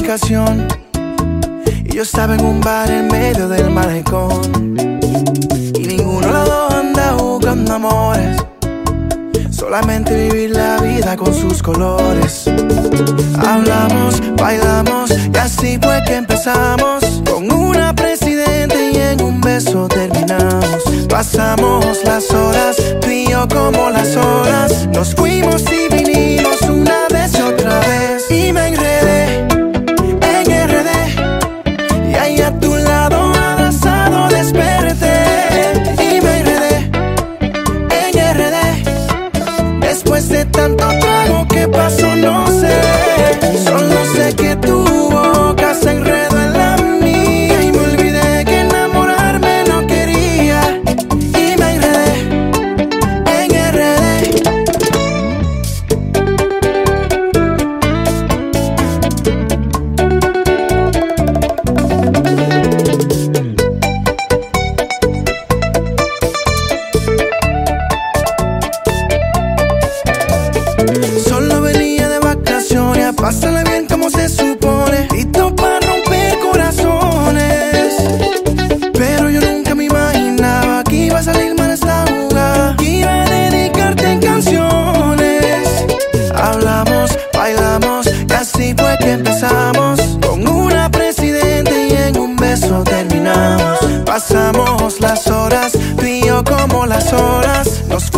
vacación y yo estaba en un bar en medio del malecón. Y ninguno de los dos anda buscando amores, solamente vivir la vida con sus colores. Hablamos, bailamos y así fue que empezamos. Con una presidente y en un beso terminamos. Pasamos las horas, tú y yo como las olas. Nos fuimos y vinimos una vez y otra vez. Y me enredé en RD y ahí a tu lado abrazado desperté. Y me enredé en RD después de tanto trago. ¿Qué pasó? No sé. Solo sé que tu boca se enredó en la mía y me olvidé que enamorarme no quería. Y me enredé en RD. Solo venía de vacaciones a pasarla bien como se supone, listo para romper corazones. Pero yo nunca me imaginaba que iba a salir mal esta jugada, que iba a dedicarte en canciones. Hablamos, bailamos y así fue que empezamos. Con una presidente y en un beso terminamos. Pasamos las horas, tú y yo como las olas. Nos